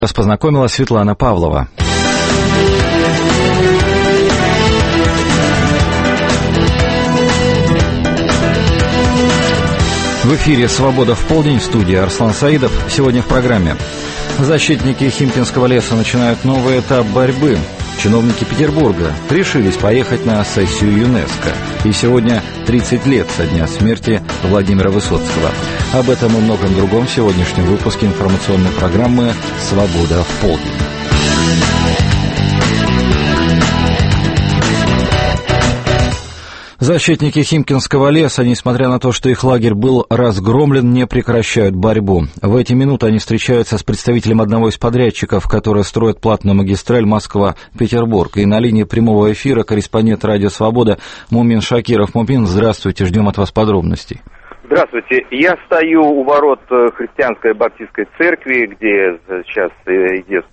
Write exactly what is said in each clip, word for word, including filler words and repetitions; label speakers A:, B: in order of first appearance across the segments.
A: Нас познакомила Светлана Павлова. В эфире «Свобода в полдень», в студии Арслан Саидов. Сегодня в программе. Защитники Химкинского леса начинают новый этап борьбы. Чиновники Петербурга решились поехать на сессию ЮНЕСКО. И сегодня тридцать лет со дня смерти Владимира Высоцкого. Об этом и многом другом в сегодняшнем выпуске информационной программы «Свобода в полдень». Защитники Химкинского леса, несмотря на то, что их лагерь был разгромлен, не прекращают борьбу. В эти минуты они встречаются с представителем одного из подрядчиков, который строит платную магистраль Москва-Петербург. И на линии прямого эфира корреспондент «Радио Свобода» Мумин Шакиров. Мумин, здравствуйте, ждем от вас подробностей.
B: Здравствуйте. Я стою у ворот христианской баптистской церкви, где сейчас идет,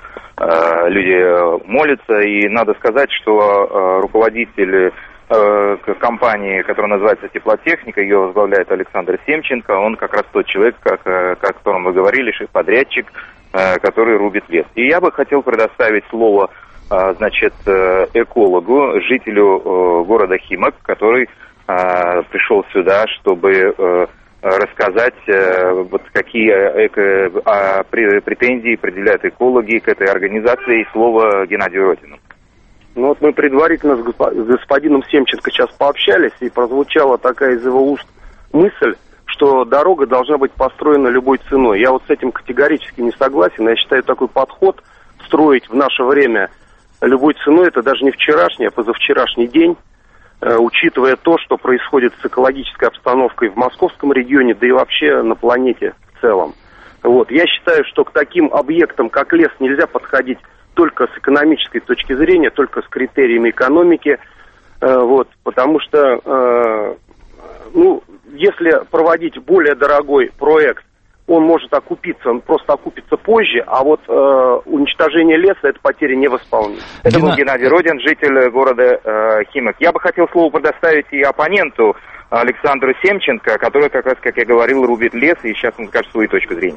B: люди молятся. И надо сказать, что руководитель компании, которая называется «Теплотехника», ее возглавляет Александр Семченко. Он как раз тот человек, как, о котором вы говорили, шеф-подрядчик, который рубит лес. И я бы хотел предоставить слово, значит, экологу, жителю города Химок, который пришел сюда, чтобы рассказать, вот какие эко, претензии предъявляют экологи к этой организации. И слово Геннадию Родину.
C: Ну вот мы предварительно с господином Семченко сейчас пообщались, и прозвучала такая из его уст мысль, что дорога должна быть построена любой ценой. Я вот с этим категорически не согласен. Я считаю, такой подход строить в наше время любой ценой, это даже не вчерашний, а позавчерашний день, э, учитывая то, что происходит с экологической обстановкой в московском регионе, да и вообще на планете в целом. Вот. Я считаю, что к таким объектам, как лес, нельзя подходить только с экономической точки зрения, только с критериями экономики, э, вот, потому что, э, ну, если проводить более дорогой проект, он может окупиться, он просто окупится позже, а вот э, уничтожение леса – это потеря невосполнима.
B: Это был Геннадий Родин, житель города э, Химок. Я бы хотел слово предоставить и оппоненту Александру Семченко, который, как раз, как я говорил, рубит лес, и сейчас он скажет свою точку зрения.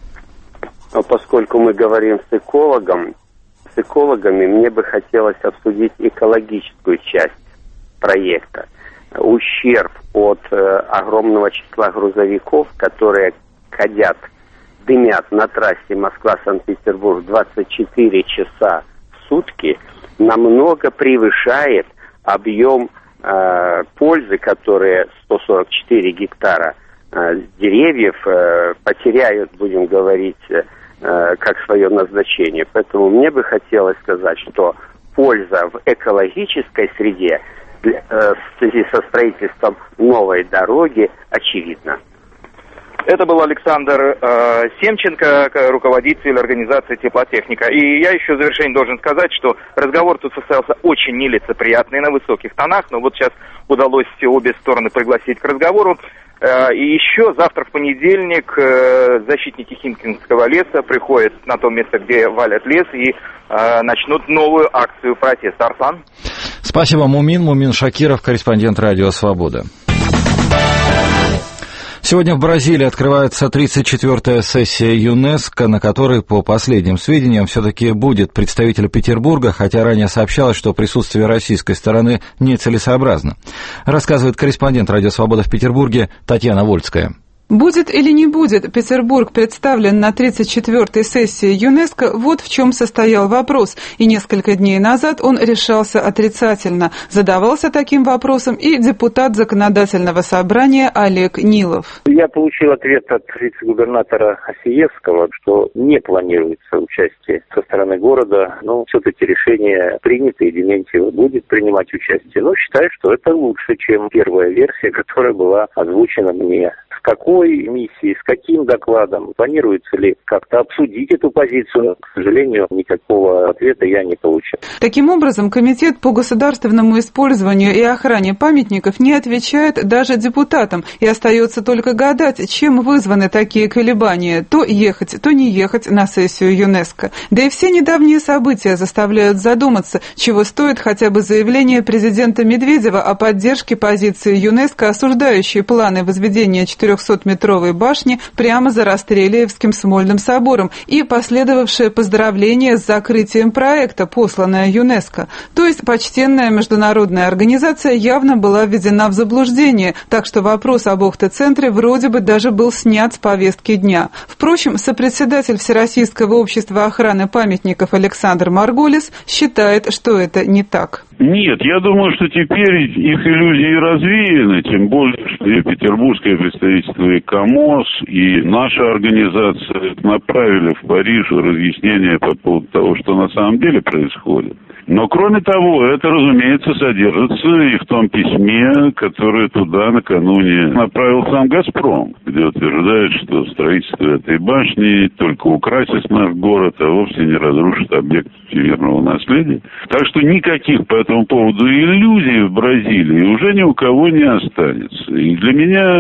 D: Но поскольку мы говорим с экологом, с экологами мне бы хотелось обсудить экологическую часть проекта. Ущерб от э, огромного числа грузовиков, которые ходят, дымят на трассе Москва-Санкт-Петербург двадцать четыре часа в сутки, намного превышает объем э, пользы, которые сто сорок четыре гектара э, деревьев э, потеряют, будем говорить, э, как свое назначение. Поэтому мне бы хотелось сказать, что польза в экологической среде э, в связи со строительством новой дороги очевидна.
B: Это был Александр э, Семченко, руководитель организации «Теплотехника». И я еще в завершение должен сказать, что разговор тут состоялся очень нелицеприятный, на высоких тонах, но вот сейчас удалось обе стороны пригласить к разговору. И еще завтра в понедельник защитники Химкинского леса приходят на то место, где валят лес, и начнут новую акцию протеста. Арслан?
A: Спасибо, Мумин. Мумин Шакиров, корреспондент «Радио Свобода». Сегодня в Бразилии открывается тридцать четвёртая сессия ЮНЕСКО, на которой, по последним сведениям, все-таки будет представитель Петербурга, хотя ранее сообщалось, что присутствие российской стороны нецелесообразно. Рассказывает корреспондент «Радио Свобода» в Петербурге Татьяна Вольская.
E: Будет или не будет Петербург представлен на тридцать четвёртой сессии ЮНЕСКО, вот в чем состоял вопрос. И несколько дней назад он решался отрицательно. Задавался таким вопросом и депутат Законодательного собрания Олег Нилов.
F: Я получил ответ от вице-губернатора Осиевского, что не планируется участие со стороны города. Но все-таки решение принято, и Дементьев будет принимать участие. Но считаю, что это лучше, чем первая версия, которая была озвучена мне. С какой миссией, с каким докладом, планируется ли как-то обсудить эту позицию? К сожалению, никакого ответа я не получил.
E: Таким образом, Комитет по государственному использованию и охране памятников не отвечает даже депутатам, и остается только гадать, чем вызваны такие колебания, то ехать, то не ехать на сессию ЮНЕСКО. Да и все недавние события заставляют задуматься, чего стоит хотя бы заявление президента Медведева о поддержке позиции ЮНЕСКО, осуждающей планы возведения четырех четырехсотметровой башни прямо за Растрелиевским Смольным собором и последовавшее поздравление с закрытием проекта, посланное ЮНЕСКО. То есть почтенная международная организация явно была введена в заблуждение, так что вопрос об Охта-центре вроде бы даже был снят с повестки дня. Впрочем, сопредседатель Всероссийского общества охраны памятников Александр Марголис считает, что это не так.
G: Нет, я думаю, что теперь их иллюзии развеяны, тем более, что и петербургское представительство, и КАМОЗ, и наша организация направили в Париж разъяснения по поводу того, что на самом деле происходит. Но, кроме того, это, разумеется, содержится и в том письме, которое туда накануне направил сам «Газпром», где утверждает, что строительство этой башни только украсит наш город, а вовсе не разрушит объект всемирного наследия. Так что никаких по этому поводу иллюзий в Бразилии уже ни у кого не останется. И для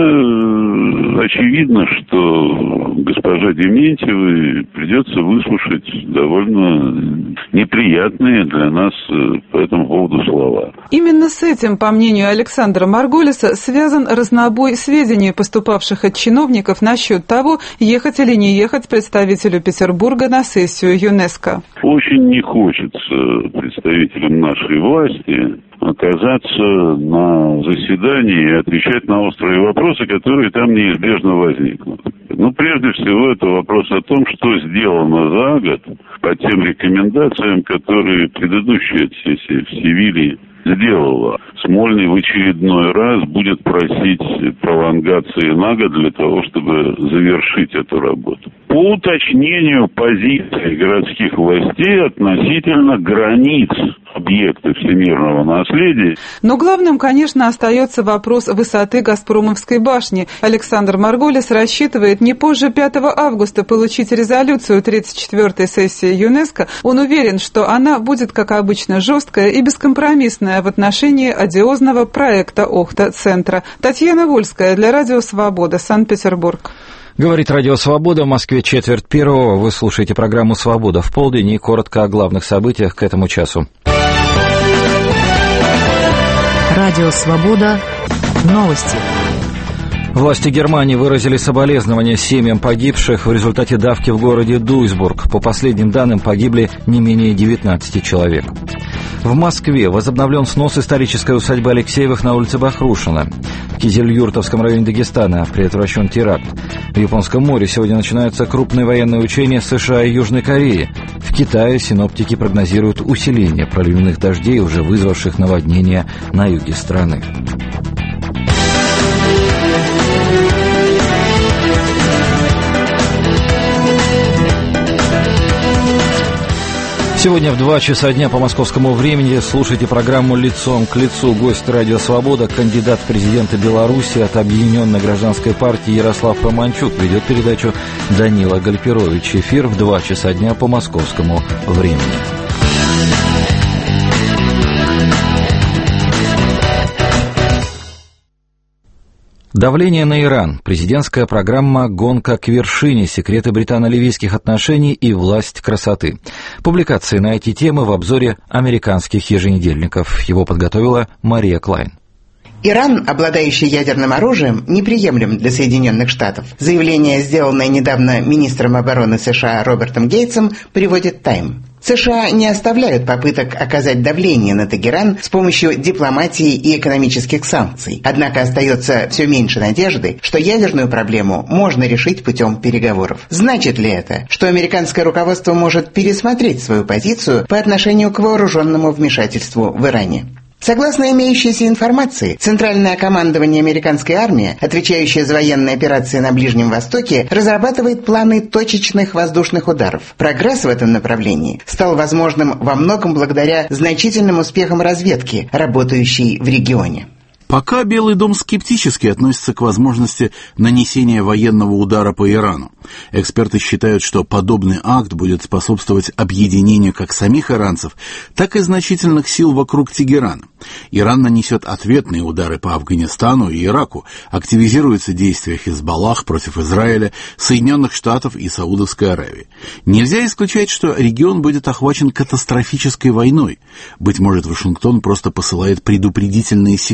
G: меня очевидно, что госпоже Дементьевой придется выслушать довольно неприятные для нас по этому поводу слова.
E: Именно с этим, по мнению Александра Марголиса, связан разнобой сведений, поступавших от чиновников насчет того, ехать или не ехать представителю Петербурга на сессию ЮНЕСКО.
G: Очень не хочется представителям нашей власти оказаться на заседании и отвечать на острые вопросы, которые там неизбежно возникнут. Ну, прежде всего, это вопрос о том, что сделано за год по тем рекомендациям, которые предыдущая сессия в Севилье сделала. Смольный в очередной раз будет просить пролонгации на год для того, чтобы завершить эту работу. По уточнению позиции городских властей относительно границ объекта всемирного наследия.
E: Но главным, конечно, остается вопрос высоты Газпромовской башни. Александр Марголис рассчитывает не позже пятого августа получить резолюцию тридцать четвёртой сессии ЮНЕСКО. Он уверен, что она будет, как обычно, жесткая и бескомпромиссная в отношении одиозного проекта Охта-центра. Татьяна Вольская для Радио Свобода, Санкт-Петербург.
A: Говорит Радио Свобода, в Москве четверть первого. Вы слушаете программу «Свобода в полдень» и коротко о главных событиях к этому часу.
H: Радио Свобода. Новости.
A: Власти Германии выразили соболезнования семьям погибших в результате давки в городе Дуйсбург. По последним данным, погибли не менее девятнадцати человек. В Москве возобновлен снос исторической усадьбы Алексеевых на улице Бахрушина. В Кизельюртовском районе Дагестана предотвращен теракт. В Японском море сегодня начинаются крупные военные учения США и Южной Кореи. В Китае синоптики прогнозируют усиление проливных дождей, уже вызвавших наводнения на юге страны. Сегодня в два часа дня по московскому времени слушайте программу «Лицом к лицу». Гость Радио Свобода, кандидат в президенты Беларуси от Объединенной гражданской партии Ярослав Романчук. Ведет передачу Данила Гальперович. Эфир в два часа дня по московскому времени. Давление на Иран, президентская программа «Гонка к вершине. Секреты британо-ливийских отношений и власть красоты». Публикации на эти темы в обзоре американских еженедельников. Его подготовила Мария Клайн.
I: Иран, обладающий ядерным оружием, неприемлем для Соединенных Штатов. Заявление, сделанное недавно министром обороны США Робертом Гейтсом, приводит «Тайм». США не оставляют попыток оказать давление на Тегеран с помощью дипломатии и экономических санкций. Однако остается все меньше надежды, что ядерную проблему можно решить путем переговоров. Значит ли это, что американское руководство может пересмотреть свою позицию по отношению к вооруженному вмешательству в Иране? Согласно имеющейся информации, Центральное командование американской армии, отвечающее за военные операции на Ближнем Востоке, разрабатывает планы точечных воздушных ударов. Прогресс в этом направлении стал возможным во многом благодаря значительным успехам разведки, работающей в регионе.
J: Пока Белый дом скептически относится к возможности нанесения военного удара по Ирану. Эксперты считают, что подобный акт будет способствовать объединению как самих иранцев, так и значительных сил вокруг Тегерана. Иран нанесет ответные удары по Афганистану и Ираку, активизируются действия Хизбаллах против Израиля, Соединенных Штатов и Саудовской Аравии. Нельзя исключать, что регион будет охвачен катастрофической войной. Быть может, Вашингтон просто посылает предупредительные сигналы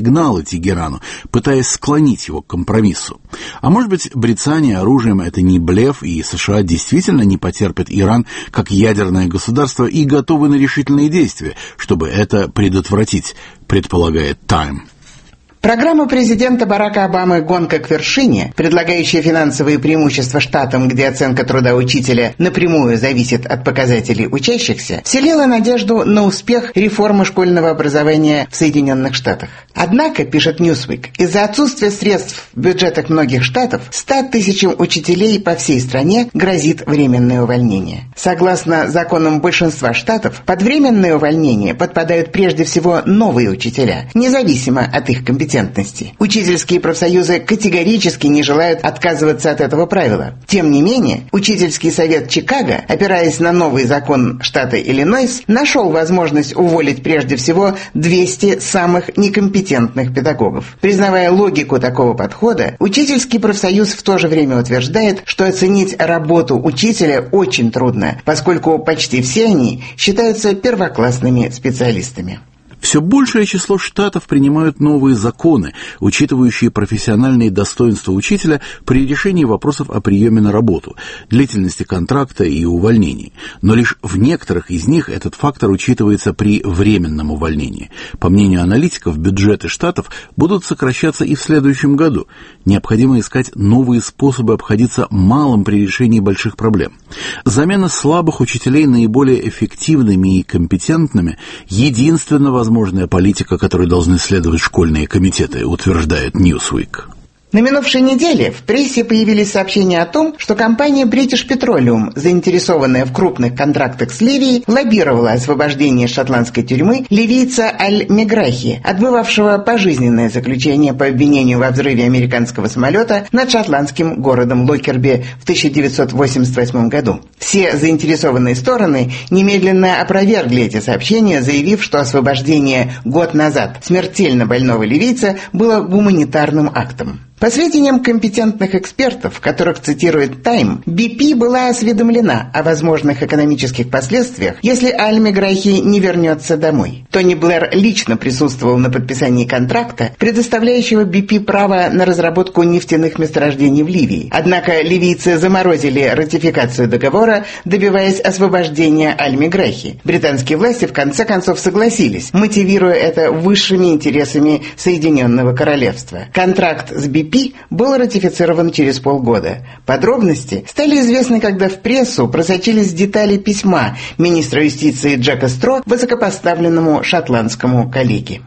J: Тегерану, пытаясь склонить его к компромиссу. А может быть, брецание оружием — это не блеф, и США действительно не потерпят Иран как ядерное государство и готовы на решительные действия, чтобы это предотвратить, предполагает Time.
I: Программа президента Барака Обамы «Гонка к вершине», предлагающая финансовые преимущества штатам, где оценка труда учителя напрямую зависит от показателей учащихся, вселила надежду на успех реформы школьного образования в Соединенных Штатах. Однако, пишет Newsweek, из-за отсутствия средств в бюджетах многих штатов ста тысячам учителей по всей стране грозит временное увольнение. Согласно законам большинства штатов, под временное увольнение подпадают прежде всего новые учителя, независимо от их компетенции. Учительские профсоюзы категорически не желают отказываться от этого правила. Тем не менее, учительский совет Чикаго, опираясь на новый закон штата Иллинойс, нашел возможность уволить прежде всего двести самых некомпетентных педагогов. Признавая логику такого подхода, учительский профсоюз в то же время утверждает, что оценить работу учителя очень трудно, поскольку почти все они считаются первоклассными специалистами.
J: Все большее число штатов принимают новые законы, учитывающие профессиональные достоинства учителя при решении вопросов о приеме на работу, длительности контракта и увольнении. Но лишь в некоторых из них этот фактор учитывается при временном увольнении. По мнению аналитиков, бюджеты штатов будут сокращаться и в следующем году. Необходимо искать новые способы обходиться малым при решении больших проблем. Замена слабых учителей наиболее эффективными и компетентными – единственно возможно возможная политика, которой должны следовать школьные комитеты, утверждает Newsweek.
I: На минувшей неделе в прессе появились сообщения о том, что компания British Petroleum, заинтересованная в крупных контрактах с Ливией, лоббировала освобождение из шотландской тюрьмы ливийца Аль-Меграхи, отбывавшего пожизненное заключение по обвинению во взрыве американского самолета над шотландским городом Локерби в тысяча девятьсот восемьдесят восьмом году. Все заинтересованные стороны немедленно опровергли эти сообщения, заявив, что освобождение год назад смертельно больного ливийца было гуманитарным актом. По сведениям компетентных экспертов, которых цитирует Time, би пи была осведомлена о возможных экономических последствиях, если Аль-Меграхи не вернется домой. Тони Блэр лично присутствовал на подписании контракта, предоставляющего би пи право на разработку нефтяных месторождений в Ливии. Однако ливийцы заморозили ратификацию договора, добиваясь освобождения Аль-Меграхи. Британские власти в конце концов согласились, мотивируя это высшими интересами Соединенного Королевства. Контракт с би пи был ратифицирован через полгода. Подробности стали известны, когда в прессу просочились детали письма министра юстиции Джека Стро высокопоставленному шотландскому коллеге.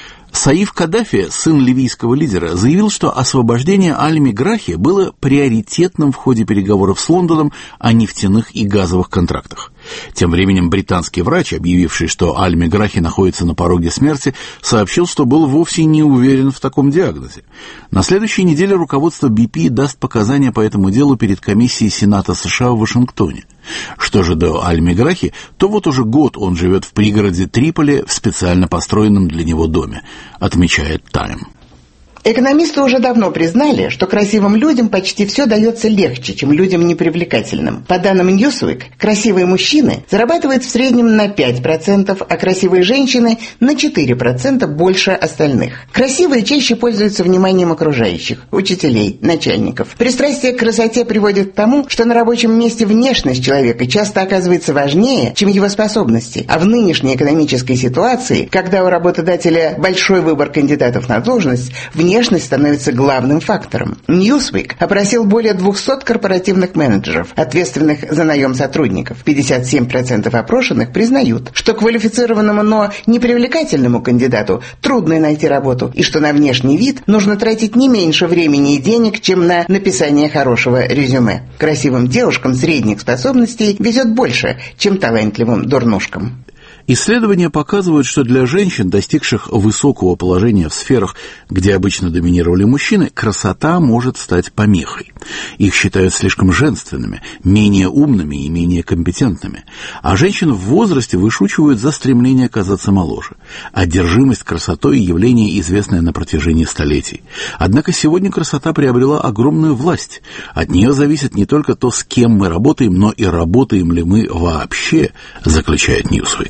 J: Саиф Каддафи, сын ливийского лидера, заявил, что освобождение Аль-Меграхи было приоритетным в ходе переговоров с Лондоном о нефтяных и газовых контрактах. Тем временем британский врач, объявивший, что Аль-Меграхи находится на пороге смерти, сообщил, что был вовсе не уверен в таком диагнозе. На следующей неделе руководство би пи даст показания по этому делу перед комиссией Сената США в Вашингтоне. Что же до Аль-Меграхи, то вот уже год он живет в пригороде Триполи в специально построенном для него доме, отмечает Time.
I: Экономисты уже давно признали, что красивым людям почти все дается легче, чем людям непривлекательным. По данным Newsweek, красивые мужчины зарабатывают в среднем на пять процентов, а красивые женщины на четыре процента больше остальных. Красивые чаще пользуются вниманием окружающих, учителей, начальников. Пристрастие к красоте приводит к тому, что на рабочем месте внешность человека часто оказывается важнее, чем его способности. А в нынешней экономической ситуации, когда у работодателя большой выбор кандидатов на должность, внешность Внешность становится главным фактором. Newsweek опросил более двухсот корпоративных менеджеров, ответственных за наем сотрудников. пятьдесят семь процентов опрошенных признают, что квалифицированному, но непривлекательному кандидату трудно найти работу, и что на внешний вид нужно тратить не меньше времени и денег, чем на написание хорошего резюме. Красивым девушкам средних способностей везет больше, чем талантливым дурнушкам.
J: Исследования показывают, что для женщин, достигших высокого положения в сферах, где обычно доминировали мужчины, красота может стать помехой. Их считают слишком женственными, менее умными и менее компетентными. А женщин в возрасте вышучивают за стремление казаться моложе. Одержимость красотой – явление, известное на протяжении столетий. Однако сегодня красота приобрела огромную власть. От нее зависит не только то, с кем мы работаем, но и работаем ли мы вообще, заключает Newsweek.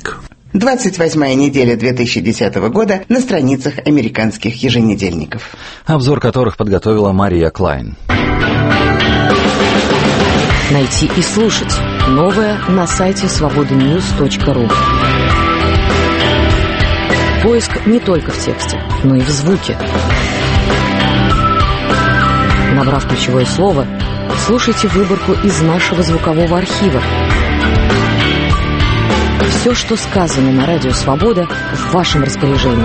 I: двадцать восьмая неделя две тысячи десятого года на страницах американских еженедельников.
A: Обзор которых подготовила Мария Клайн.
H: Найти и слушать новое на сайте свобода ньюс точка ру. Поиск не только в тексте, но и в звуке. Набрав ключевое слово, слушайте выборку из нашего звукового архива. Все, что сказано на радио «Свобода», в вашем распоряжении.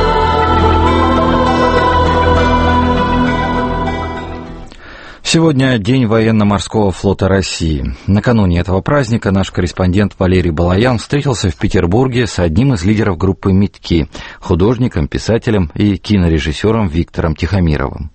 A: Сегодня День военно-морского флота России. Накануне этого праздника наш корреспондент Валерий Балаян встретился в Петербурге с одним из лидеров группы «Митьки», художником, писателем и кинорежиссером Виктором Тихомировым.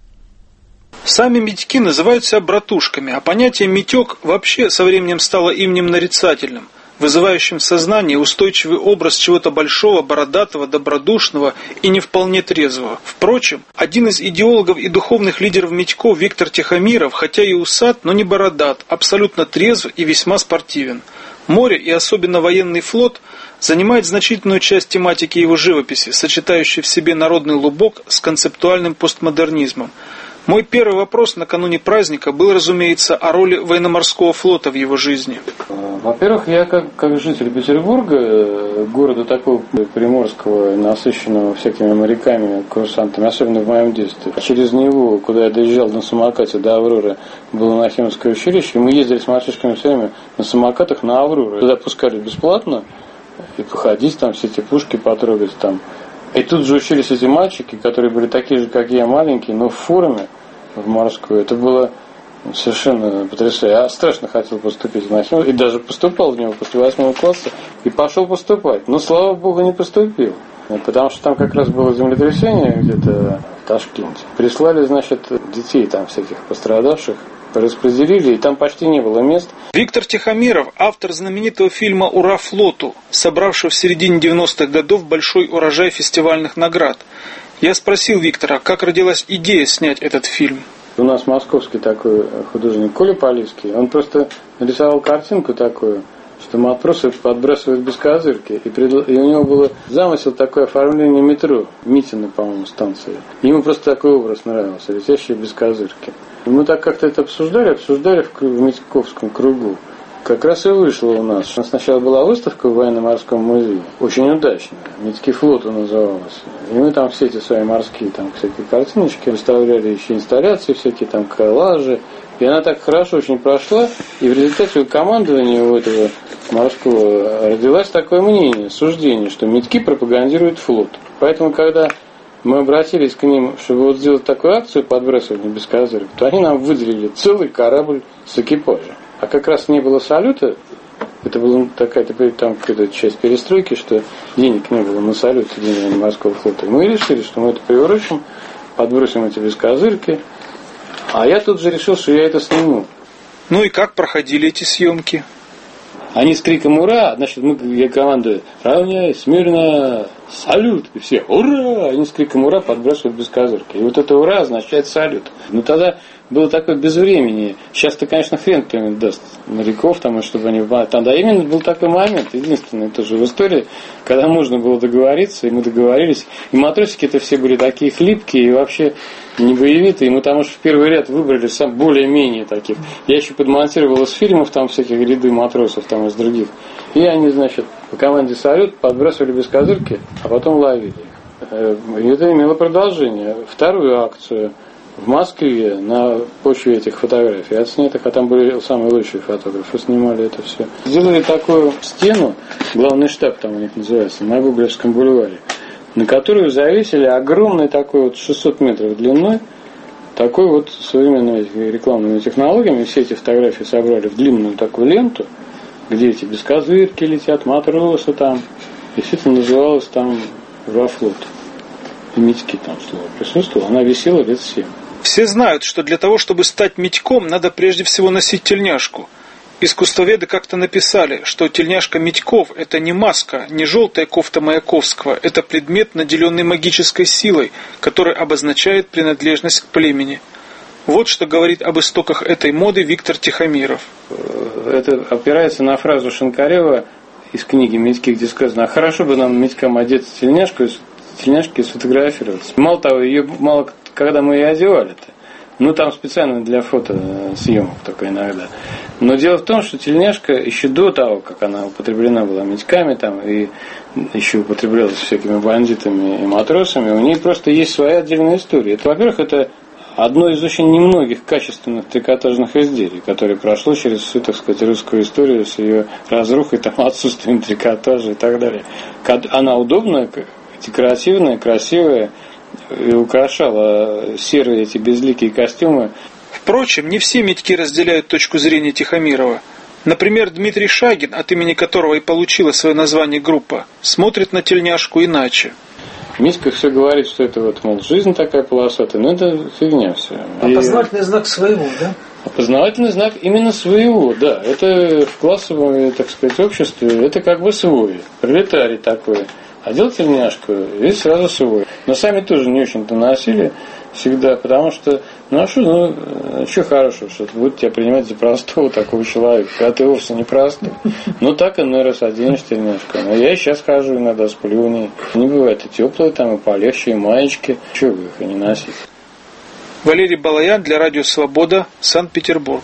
K: Сами Митьки называют себя братушками, а понятие «митек» вообще со временем стало именем нарицательным, вызывающим в сознании устойчивый образ чего-то большого, бородатого, добродушного и не вполне трезвого. Впрочем, один из идеологов и духовных лидеров Митьков, Виктор Тихомиров, хотя и усат, но не бородат, абсолютно трезв и весьма спортивен. Море и особенно военный флот занимает значительную часть тематики его живописи, сочетающей в себе народный лубок с концептуальным постмодернизмом. Мой первый вопрос накануне праздника был, разумеется, о роли военно-морского флота в его жизни.
L: Во-первых, я как, как житель Петербурга, города такого приморского, насыщенного всякими моряками, курсантами, особенно в моем детстве, через него, куда я доезжал на самокате до Авроры, было Нахимовское училище, и мы ездили с мальчишками все время на самокатах на Аврору. Туда пускали бесплатно, и походить там, все эти пушки потрогать там. И тут же учились эти мальчики, которые были такие же, как я, маленькие, но в форме, в морскую. Это было совершенно потрясающе. Я страшно хотел поступить в Нахимов, и даже поступал в него после восьмого класса, и пошел поступать. Но, слава богу, не поступил. Потому что там как раз было землетрясение где-то в Ташкенте. Прислали, значит, детей там всяких пострадавших, распределили, и там почти не было мест.
K: Виктор Тихомиров, автор знаменитого фильма «Ура флоту», собравшего в середине девяностых годов большой урожай фестивальных наград. Я спросил Виктора, как родилась идея снять этот фильм.
L: У нас московский такой художник Коля Полиский, он просто нарисовал картинку такую, что матросы подбрасывают без козырки. И, предл... и у него был замысел такое оформление метро, Митиной, по-моему, станции. Ему просто такой образ нравился, летящие без козырки. И мы так как-то это обсуждали, обсуждали в, в Митьковском кругу. Как раз и вышло у нас. У нас сначала была выставка в военно-морском музее, очень удачная, Митьки флоту называлась. И мы там все эти свои морские там всякие картиночки выставляли, еще инсталляции всякие, там коллажи. И она так хорошо очень прошла, и в результате у командования у этого морского родилось такое мнение, суждение, что Митьки пропагандируют флот. Поэтому, когда мы обратились к ним, чтобы вот сделать такую акцию подбрасывания без козырок, то они нам выделили целый корабль с экипажем. А как раз не было салюта, это была такая там какая-то часть перестройки, что денег не было на салют День морского флота. И мы решили, что мы это приурочим, подбросим эти без козырки. А я тут же решил, что я это сниму.
K: Ну и как проходили эти съемки?
L: Они с криком «Ура!», значит, мы, я командую «Равняй, смирно, салют!» И все «Ура!», они с криком «Ура!» подбрасывают без козырки. И вот это «Ура!» означает салют. Но тогда было такое безвременье. Сейчас-то, конечно, хрен кто-нибудь даст моряков, там, чтобы они... Тогда именно был такой момент, единственный тоже в истории, когда можно было договориться, и мы договорились. И матросики это все были такие хлипкие, и вообще не боевитые. И мы там уж в первый ряд выбрали сам более-менее таких. Я еще подмонтировал из фильмов там всяких ряды матросов, там из других. И они, значит, по команде «Салют» подбрасывали без козырки, а потом ловили их. И это имело продолжение. Вторую акцию в Москве на почве этих фотографий отснятых, а там были самые лучшие фотографы, снимали это все. Сделали такую стену, главный штаб там у них называется, на Гоголевском бульваре, на которую завесили огромный такой вот шестьсот метров длиной, такой вот современными рекламными технологиями, все эти фотографии собрали в длинную такую ленту, где эти бескозырки летят, матросы там, и все это называлось там «Ура флот». И Митьки там слово присутствовало, она висела лет семь.
K: Все знают, что для того, чтобы стать Митьком, надо прежде всего носить тельняшку. Искусствоведы как-то написали, что тельняшка Митьков – это не маска, не желтая кофта Маяковского, это предмет, наделенный магической силой, который обозначает принадлежность к племени. Вот что говорит об истоках этой моды Виктор Тихомиров.
L: Это опирается на фразу Шинкарева из книги «Митьки», где сказано, а хорошо бы нам Митькам одеться в тельняшку, тельняшки и сфотографироваться. Мало того, ее мало когда мы ее одевали-то. Ну, там специально для фотосъемок только иногда. Но дело в том, что тельняшка еще до того, как она употреблена была Митьками, там, и еще употреблялась всякими бандитами и матросами, у нее просто есть своя отдельная история. Это, во-первых, это одно из очень немногих качественных трикотажных изделий, которое прошло через всю, так сказать, русскую историю с ее разрухой, там, отсутствием трикотажа и так далее. Она удобная, декоративная, красивая, и украшала серые эти безликие костюмы.
K: Впрочем, не все Митьки разделяют точку зрения Тихомирова. Например, Дмитрий Шагин, от имени которого и получила свое название группа, смотрит на тельняшку иначе.
L: Митька все говорит, что это вот, мол, жизнь такая полосатая, но это фигня все.
M: Опознавательный и... знак своего, да?
L: Опознавательный знак именно своего, да. Это в классовом, так сказать, обществе, это как бы свой, пролетарий такой. Одел тельняшку, и сразу свой. Но сами тоже не очень-то носили всегда, потому что, ну а что, ну, что хорошего, что будут тебя принимать за простого такого человека, когда ты вовсе не простой. Ну так иной раз оденешь тельняшку. Но я и сейчас хожу иногда с плюней. Не бывает и теплые там, и полегче, и маечки. Чего вы их и не носить?
K: Валерий Балаян для Радио Свобода, Санкт-Петербург.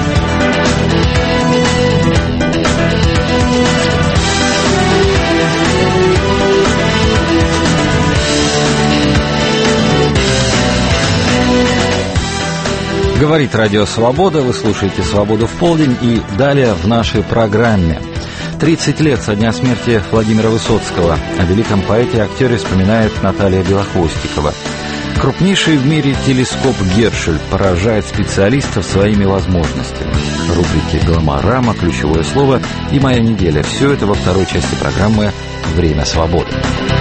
A: Говорит Радио Свобода, вы слушаете «Свободу в полдень» и далее в нашей программе. тридцать лет со дня смерти Владимира Высоцкого. О великом поэте и актере вспоминает Наталья Белохвостикова. Крупнейший в мире телескоп Гершель поражает специалистов своими возможностями. Рубрики «Гламорама», «Ключевое слово» и «Моя неделя» – все это во второй части программы «Время свободы».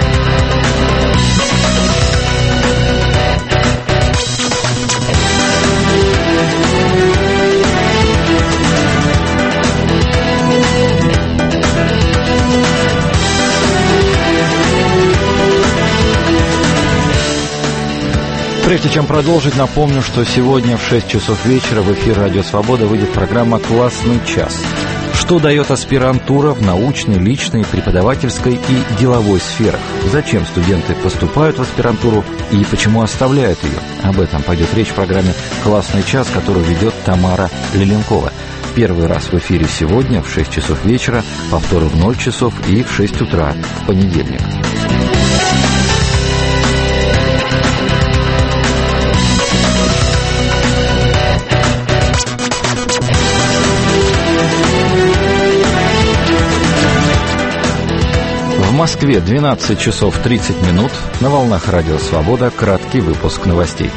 A: Прежде чем продолжить, напомню, что сегодня в шесть часов вечера в эфир «Радио Свобода» выйдет программа «Классный час». Что дает аспирантура в научной, личной, преподавательской и деловой сферах? Зачем студенты поступают в аспирантуру и почему оставляют ее? Об этом пойдет речь в программе «Классный час», которую ведет Тамара Леленкова. Первый раз в эфире сегодня в шесть часов вечера, повторы в ноль часов и в шесть утра в понедельник. В Москве двенадцать часов тридцать минут. На волнах Радио Свобода краткий выпуск новостей.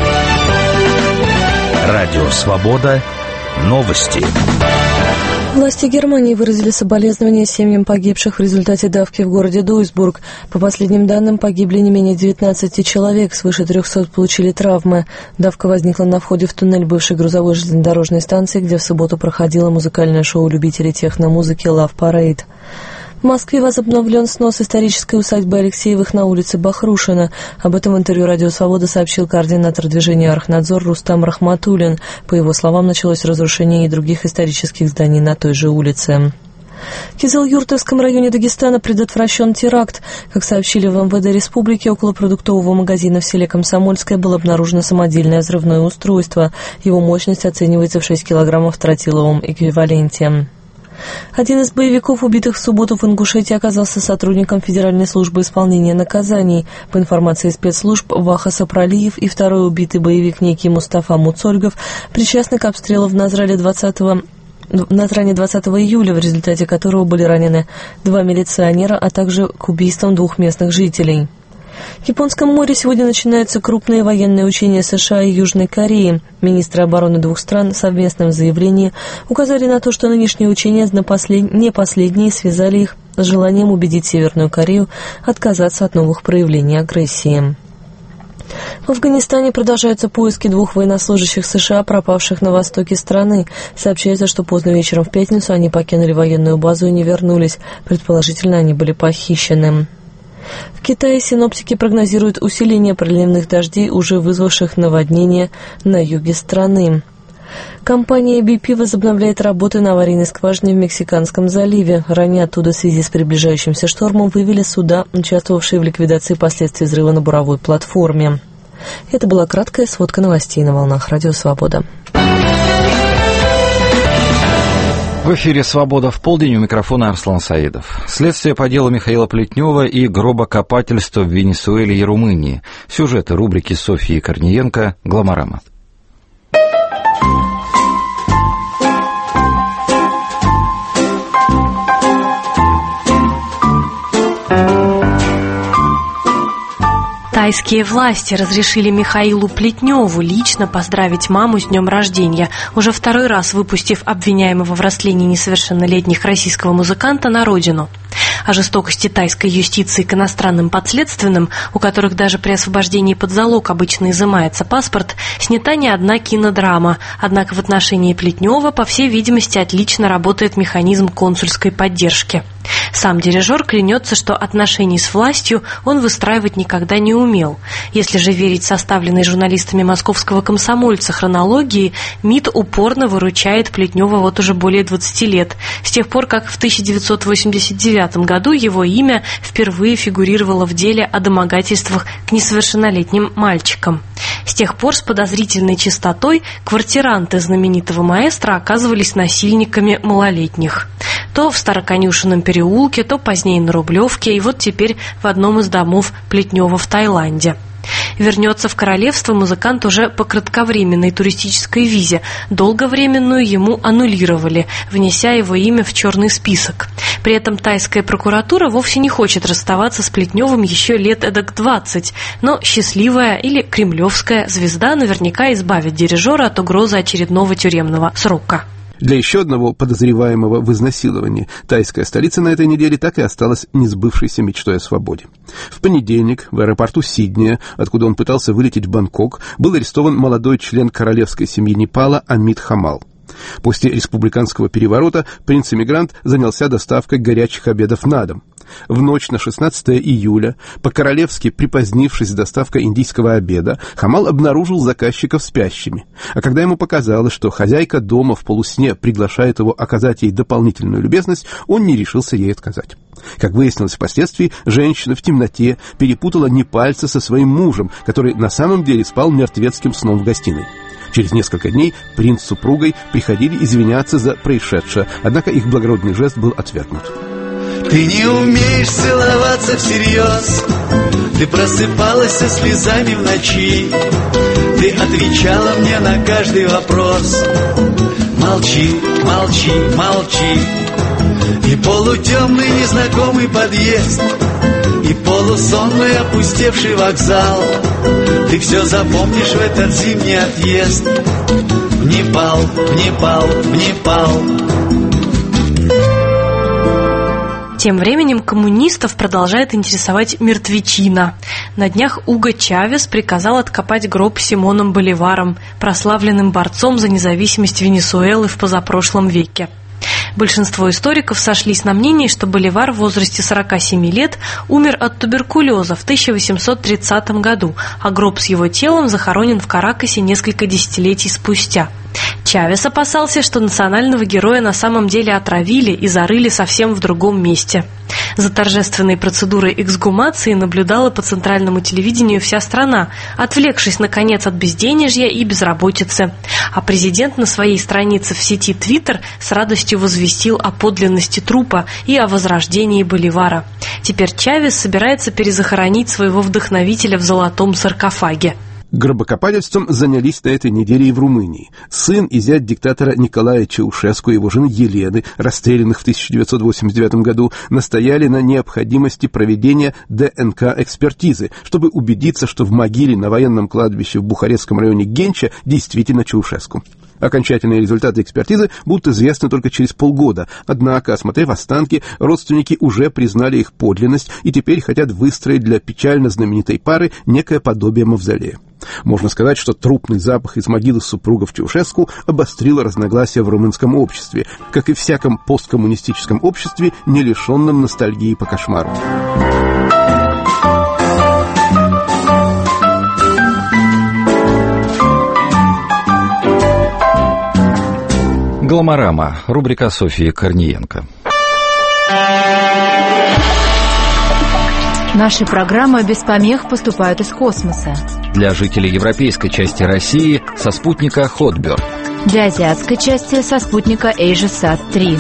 N: Радио Свобода. Новости.
H: Власти Германии выразили соболезнования семьям погибших в результате давки в городе Дуйсбург. По последним данным, погибли не менее девятнадцати человек, свыше трехсот получили травмы. Давка возникла на входе в туннель бывшей грузовой железнодорожной станции, где в субботу проходило музыкальное шоу любителей техномузыки «Love Parade». В Москве возобновлен снос исторической усадьбы Алексеевых на улице Бахрушина. Об этом в интервью «Радио Свобода» сообщил координатор движения «Архнадзор» Рустам Рахматуллин. По его словам, началось разрушение и других исторических зданий на той же улице. В Кизылюртовском районе Дагестана предотвращен теракт. Как сообщили в эм вэ дэ республики, около продуктового магазина в селе Комсомольское было обнаружено самодельное взрывное устройство. Его мощность оценивается в шесть килограммов в тротиловом эквиваленте. Один из боевиков, убитых в субботу в Ингушетии, оказался сотрудником Федеральной службы исполнения наказаний. По информации спецслужб, Ваха Сапралиев и второй убитый боевик некий Мустафа Муцольгов причастны к обстрелу в Назране двадцатого Назране двадцатого июля, в результате которого были ранены два милиционера, а также к убийствам двух местных жителей. В Японском море сегодня начинаются крупные военные учения США и Южной Кореи. Министры обороны двух стран в совместном заявлении указали на то, что нынешние учения не последние, связали их с желанием убедить Северную Корею отказаться от новых проявлений агрессии. В Афганистане продолжаются поиски двух военнослужащих США, пропавших на востоке страны. Сообщается, что поздно вечером в пятницу они покинули военную базу и не вернулись. Предположительно, они были похищены. В Китае синоптики прогнозируют усиление проливных дождей, уже вызвавших наводнения на юге страны. Компания би пи возобновляет работы на аварийной скважине в Мексиканском заливе. Ранее оттуда в связи с приближающимся штормом вывели суда, участвовавшие в ликвидации последствий взрыва на буровой платформе. Это была краткая сводка новостей на волнах Радио Свобода.
A: В эфире «Свобода в полдень», у микрофона Арслан Саидов. Следствие по делу Михаила Плетнева и гробокопательства в Венесуэле и Румынии. Сюжеты рубрики Софьи Корниенко «Гломорама».
O: Тайские власти разрешили Михаилу Плетневу лично поздравить маму с днем рождения, уже второй раз выпустив обвиняемого в растлении несовершеннолетних российского музыканта на родину. О жестокости тайской юстиции к иностранным подследственным, у которых даже при освобождении под залог обычно изымается паспорт, снята не одна кинодрама. Однако в отношении Плетнева, по всей видимости, отлично работает механизм консульской поддержки. Сам дирижер клянется, что отношений с властью он выстраивать никогда не умел. Если же верить составленной журналистами московского «Комсомольца» хронологии, МИД упорно выручает Плетнева вот уже более двадцати лет, с тех пор, как в тысяча девятьсот восемьдесят девятом году его имя впервые фигурировало в деле о домогательствах к несовершеннолетним мальчикам. С тех пор с подозрительной частотой квартиранты знаменитого маэстро оказывались насильниками малолетних. То в Староконюшенном переулке, то позднее на Рублевке, и вот теперь в одном из домов Плетнева в Таиланде. Вернется в королевство музыкант уже по кратковременной туристической визе. Долговременную ему аннулировали, внеся его имя в черный список. При этом тайская прокуратура вовсе не хочет расставаться с Плетневым еще лет эдак двадцать, но счастливая или кремлевская звезда наверняка избавит дирижера от угрозы очередного тюремного срока.
P: Для еще одного подозреваемого в изнасиловании тайская столица на этой неделе так и осталась несбывшейся мечтой о свободе. В понедельник в аэропорту Сиднея, откуда он пытался вылететь в Бангкок, был арестован молодой член королевской семьи Непала Амит Хамал. После республиканского переворота принц-эмигрант занялся доставкой горячих обедов на дом. В ночь на шестнадцатое июля, по-королевски припозднившись с доставкой индийского обеда, Хамал обнаружил заказчиков спящими. А когда ему показалось, что хозяйка дома в полусне приглашает его оказать ей дополнительную любезность, он не решился ей отказать. Как выяснилось впоследствии, женщина в темноте перепутала непальца со своим мужем, который на самом деле спал мертвецким сном в гостиной. Через несколько дней принц с супругой приходили извиняться за происшедшее, однако их благородный жест был отвергнут.
Q: Ты не умеешь целоваться всерьез, ты просыпалась со слезами в ночи, ты отвечала мне на каждый вопрос. Молчи, молчи, молчи. И полутемный незнакомый подъезд, и полусонный опустевший вокзал, ты все запомнишь в этот зимний отъезд. В Непал, в Непал, в Непал.
O: Тем временем коммунистов продолжает интересовать мертвечина. На днях Уго Чавес приказал откопать гроб Симоном Боливаром, прославленным борцом за независимость Венесуэлы в позапрошлом веке. Большинство историков сошлись на мнении, что Боливар в возрасте сорока семи лет умер от туберкулеза в тысяча восемьсот тридцатом году, а гроб с его телом захоронен в Каракасе несколько десятилетий спустя. Чавес опасался, что национального героя на самом деле отравили и зарыли совсем в другом месте. За торжественной процедурой эксгумации наблюдала по центральному телевидению вся страна, отвлекшись, наконец, от безденежья и безработицы. А президент на своей странице в сети Твиттер с радостью возвестил о подлинности трупа и о возрождении Боливара. Теперь Чавес собирается перезахоронить своего вдохновителя в золотом саркофаге.
P: Гробокопательством занялись на этой неделе и в Румынии. Сын и зять диктатора Николая Чаушеску и его жены Елены, расстрелянных в тысяча девятьсот восемьдесят девятом году, настояли на необходимости проведения ДНК-экспертизы, чтобы убедиться, что в могиле на военном кладбище в бухарестском районе Генча действительно Чаушеску. Окончательные результаты экспертизы будут известны только через полгода, однако, осмотрев останки, родственники уже признали их подлинность и теперь хотят выстроить для печально знаменитой пары некое подобие мавзолея. Можно сказать, что трупный запах из могилы супругов Чаушеску обострил разногласия в румынском обществе, как и всяком посткоммунистическом обществе, не лишенном ностальгии по кошмару.
A: Гломорама. Рубрика Софьи Корниенко.
R: Наши программы без помех поступают из космоса.
A: Для жителей европейской части России со спутника Хотберд.
R: Для азиатской части со спутника AsiaSat три.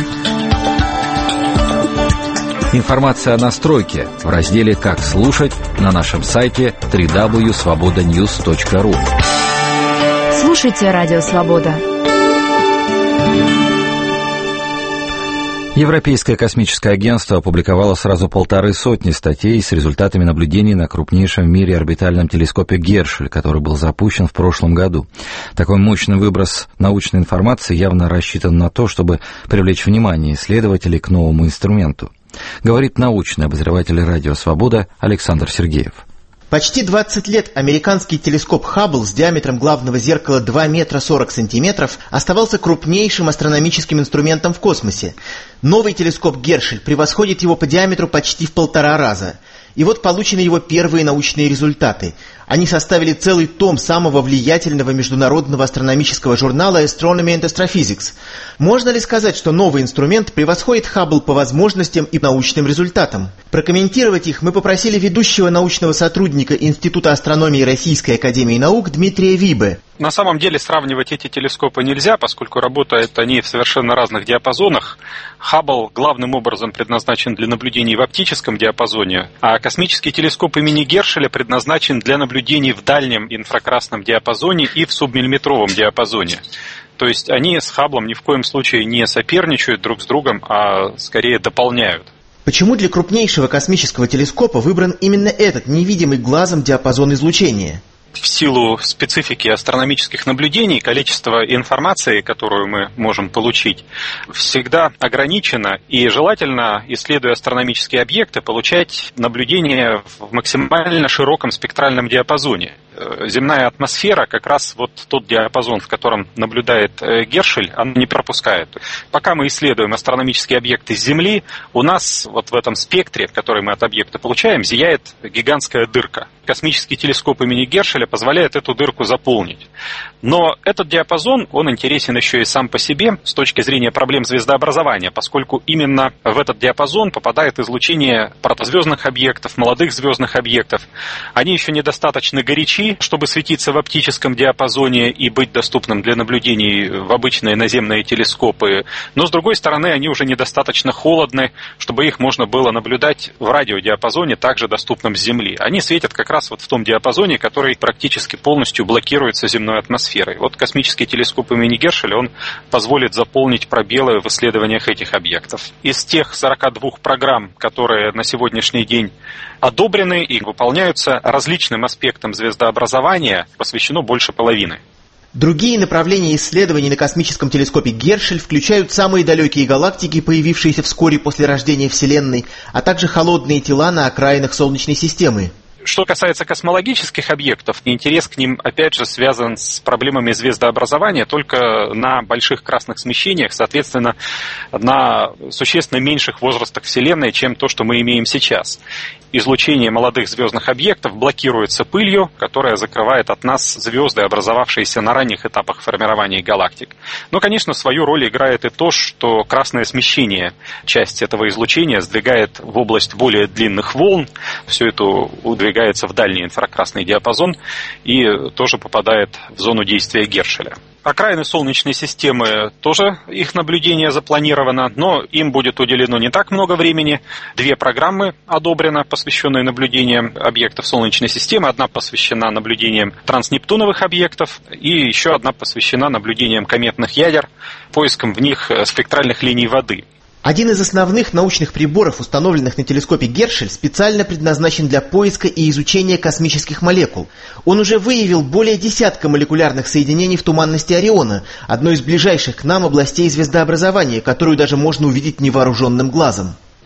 A: Информация о настройке в разделе «Как слушать» на нашем сайте дабл ю дабл ю дабл ю точка свобода ньюс точка ру.
R: Слушайте Радио Свобода.
A: Европейское космическое агентство опубликовало сразу полторы сотни статей с результатами наблюдений на крупнейшем в мире орбитальном телескопе Гершель, который был запущен в прошлом году. Такой мощный выброс научной информации явно рассчитан на то, чтобы привлечь внимание исследователей к новому инструменту. Говорит научный обозреватель «Радио Свобода» Александр Сергеев.
S: Почти двадцать лет американский телескоп Хаббл с диаметром главного зеркала два метра сорок сантиметров оставался крупнейшим астрономическим инструментом в космосе. Новый телескоп Гершель превосходит его по диаметру почти в полтора раза. И вот получены его первые научные результаты. Они составили целый том самого влиятельного международного астрономического журнала Astronomy and Astrophysics. Можно ли сказать, что новый инструмент превосходит Хаббл по возможностям и научным результатам? Прокомментировать их мы попросили ведущего научного сотрудника Института астрономии Российской академии наук Дмитрия Вибе.
T: На самом деле сравнивать эти телескопы нельзя, поскольку работают они в совершенно разных диапазонах. Хаббл главным образом предназначен для наблюдений в оптическом диапазоне, а космический телескоп имени Гершеля предназначен для наблюдений в дальнем инфракрасном диапазоне и в субмиллиметровом диапазоне. То есть они с Хабблом ни в коем случае не соперничают друг с другом, а скорее дополняют.
S: Почему для крупнейшего космического телескопа выбран именно этот невидимый глазом диапазон излучения?
T: В силу специфики астрономических наблюдений количество информации, которую мы можем получить, всегда ограничено, и желательно, исследуя астрономические объекты, получать наблюдения в максимально широком спектральном диапазоне. Земная атмосфера, как раз вот тот диапазон, в котором наблюдает Гершель, она не пропускает. Пока мы исследуем астрономические объекты с Земли, у нас вот в этом спектре, который мы от объекта получаем, зияет гигантская дырка. Космический телескоп имени Гершеля позволяет эту дырку заполнить. Но этот диапазон, он интересен еще и сам по себе с точки зрения проблем звездообразования, поскольку именно в этот диапазон попадает излучение протозвездных объектов, молодых звездных объектов. Они еще недостаточно горячи, чтобы светиться в оптическом диапазоне и быть доступным для наблюдений в обычные наземные телескопы. Но, с другой стороны, они уже недостаточно холодны, чтобы их можно было наблюдать в радиодиапазоне, также доступном с Земли. Они светят как раз вот в том диапазоне, который практически полностью блокируется земной атмосферой. Вот космический телескоп имени Гершеля, он позволит заполнить пробелы в исследованиях этих объектов. Из тех сорока двух программ, которые на сегодняшний день одобрены и выполняются различным аспектам звездообразования, посвящено больше половины.
S: Другие направления исследований на космическом телескопе Гершель включают самые далекие галактики, появившиеся вскоре после рождения Вселенной, а также холодные тела на окраинах Солнечной системы.
T: Что касается космологических объектов, интерес к ним, опять же, связан с проблемами звездообразования только на больших красных смещениях, соответственно, на существенно меньших возрастах Вселенной, чем то, что мы имеем сейчас. Излучение молодых звездных объектов блокируется пылью, которая закрывает от нас звезды, образовавшиеся на ранних этапах формирования галактик. Но, конечно, свою роль играет и то, что красное смещение, часть этого излучения, сдвигает в область более длинных волн, все это удвигается в дальний инфракрасный диапазон и тоже попадает в зону действия Гершеля. Окраины Солнечной системы тоже их наблюдение запланировано, но им будет уделено не так много времени. Две программы одобрено, посвященные наблюдениям объектов Солнечной системы. Одна посвящена наблюдениям транснептуновых объектов, и еще одна посвящена наблюдениям кометных ядер, поискам в них спектральных линий воды.
S: Один из основных научных приборов, установленных на телескопе Гершель, специально предназначен для поиска и изучения космических молекул. Он уже выявил более десятка молекулярных соединений в туманности Ориона, одной из ближайших к нам областей звездообразования, которую даже можно увидеть невооруженным глазом.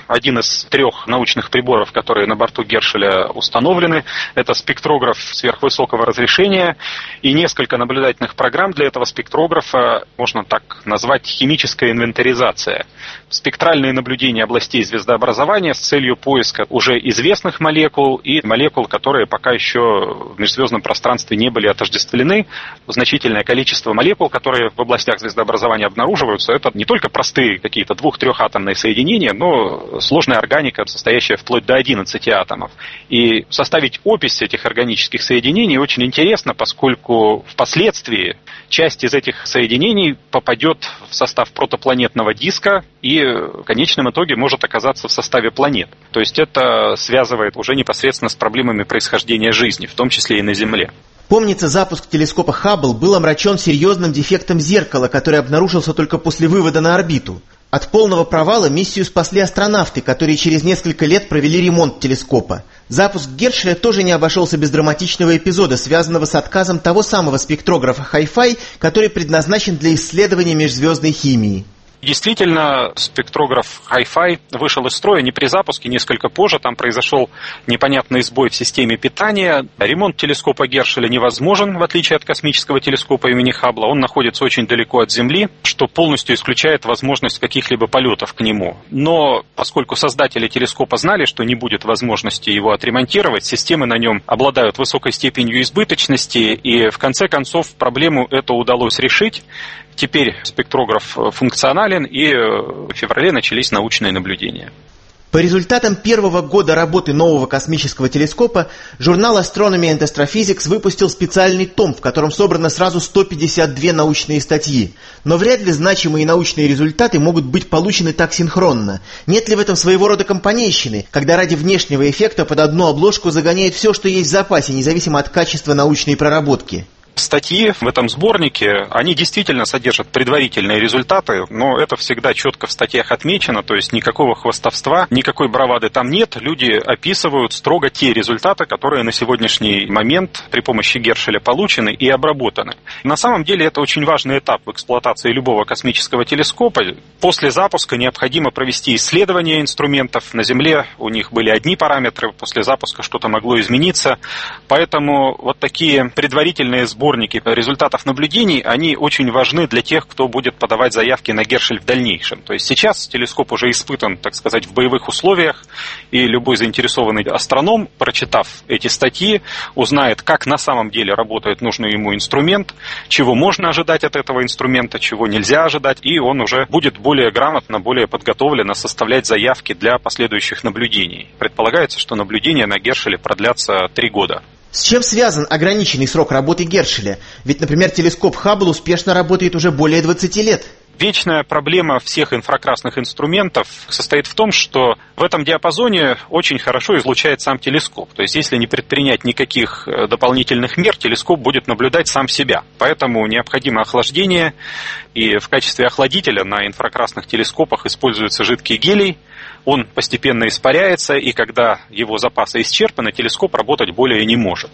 T: один из трех научных приборов, которые на борту Гершеля установлены. Это спектрограф сверхвысокого разрешения и несколько наблюдательных программ для этого спектрографа, можно так назвать, химическая инвентаризация. Спектральные наблюдения областей звездообразования с целью поиска уже известных молекул и молекул, которые пока еще в межзвездном пространстве не были отождествлены. Значительное количество молекул, которые в областях звездообразования обнаруживаются, это не только простые какие-то двух-трехатомные соединения, но сложная органика, состоящая вплоть до одиннадцати атомов. И составить опись этих органических соединений очень интересно, поскольку впоследствии часть из этих соединений попадет в состав протопланетного диска и в конечном итоге может оказаться в составе планет. То есть это связывает уже непосредственно с проблемами происхождения жизни, в том числе и на Земле.
S: Помнится, запуск телескопа Хаббл был омрачен серьезным дефектом зеркала, который обнаружился только после вывода на орбиту. От полного провала миссию спасли астронавты, которые через несколько лет провели ремонт телескопа. Запуск Гершеля тоже не обошелся без драматичного эпизода, связанного с отказом того самого спектрографа Hi-Fi, который предназначен для исследования межзвездной химии.
T: Действительно, спектрограф Hi-Fi вышел из строя не при запуске, несколько позже. Там произошел непонятный сбой в системе питания. Ремонт телескопа Гершеля невозможен, в отличие от космического телескопа имени Хаббла. Он находится очень далеко от Земли, что полностью исключает возможность каких-либо полетов к нему. Но поскольку создатели телескопа знали, что не будет возможности его отремонтировать, системы на нем обладают высокой степенью избыточности, и в конце концов проблему эту удалось решить. Теперь спектрограф функционален, и в феврале начались научные наблюдения.
S: По результатам первого года работы нового космического телескопа журнал Astronomy and Astrophysics выпустил специальный том, в котором собрано сразу сто пятьдесят две научные статьи. Но вряд ли значимые научные результаты могут быть получены так синхронно. Нет ли в этом своего рода компанейщины, когда ради внешнего эффекта под одну обложку загоняет все, что есть в запасе, независимо от качества научной проработки?
T: Статьи в этом сборнике, они действительно содержат предварительные результаты, но это всегда четко в статьях отмечено, то есть никакого хвастовства, никакой бравады там нет. Люди описывают строго те результаты, которые на сегодняшний момент при помощи Гершеля получены и обработаны. На самом деле это очень важный этап в эксплуатации любого космического телескопа. После запуска необходимо провести исследование инструментов. На Земле у них были одни параметры, после запуска что-то могло измениться. Поэтому вот такие предварительные сборники результатов наблюдений, они очень важны для тех, кто будет подавать заявки на Гершель в дальнейшем. То есть сейчас телескоп уже испытан, так сказать, в боевых условиях, и любой заинтересованный астроном, прочитав эти статьи, узнает, как на самом деле работает нужный ему инструмент, чего можно ожидать от этого инструмента, чего нельзя ожидать, и он уже будет более грамотно, более подготовленно составлять заявки для последующих наблюдений. Предполагается, что наблюдения на Гершеле продлятся три года.
S: С чем связан ограниченный срок работы Гершеля? Ведь, например, телескоп Хаббл успешно работает уже более двадцати лет.
T: Вечная проблема всех инфракрасных инструментов состоит в том, что в этом диапазоне очень хорошо излучает сам телескоп. То есть, если не предпринять никаких дополнительных мер, телескоп будет наблюдать сам себя. Поэтому необходимо охлаждение, и в качестве охладителя на инфракрасных телескопах используется жидкий гелий. Он постепенно испаряется, и когда его запасы исчерпаны, телескоп работать более не может.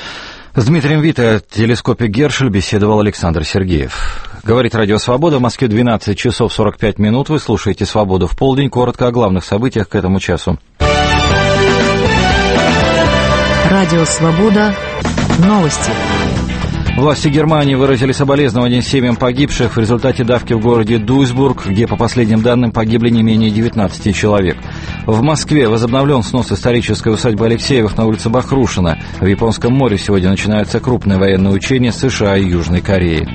A: С Дмитрием Вита о телескопе Гершель беседовал Александр Сергеев. Говорит Радио Свобода. В Москве двенадцать часов сорок пять минут. Вы слушаете «Свободу в полдень». Коротко о главных событиях к этому часу.
R: Радио Свобода. Новости.
A: Власти Германии выразили соболезнования семьям погибших в результате давки в городе Дуйсбург, где, по последним данным, погибли не менее девятнадцати человек. В Москве возобновлен снос исторической усадьбы Алексеевых на улице Бахрушина. В Японском море сегодня начинаются крупные военные учения США и Южной Кореи.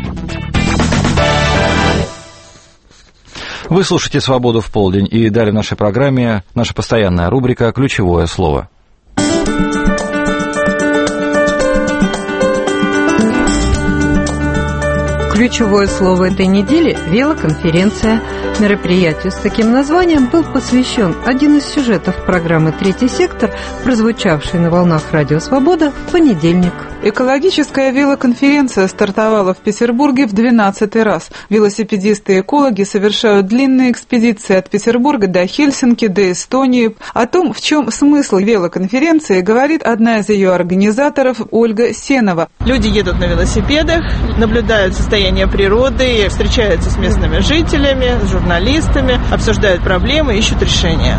A: Вы слушаете «Свободу в полдень», и далее в нашей программе наша постоянная рубрика «Ключевое слово».
U: Ключевое слово этой недели – велоконференция. Мероприятию с таким названием был посвящен один из сюжетов программы «Третий сектор», прозвучавший на волнах Радио Свобода в понедельник.
E: Экологическая велоконференция стартовала в Петербурге в двенадцатый раз. Велосипедисты и экологи совершают длинные экспедиции от Петербурга до Хельсинки, до Эстонии. О том, в чем смысл велоконференции, говорит одна из ее организаторов Ольга Сенова.
V: Люди едут на велосипедах, наблюдают состояние природы, встречаются с местными жителями, с журналистами, обсуждают проблемы, ищут решения.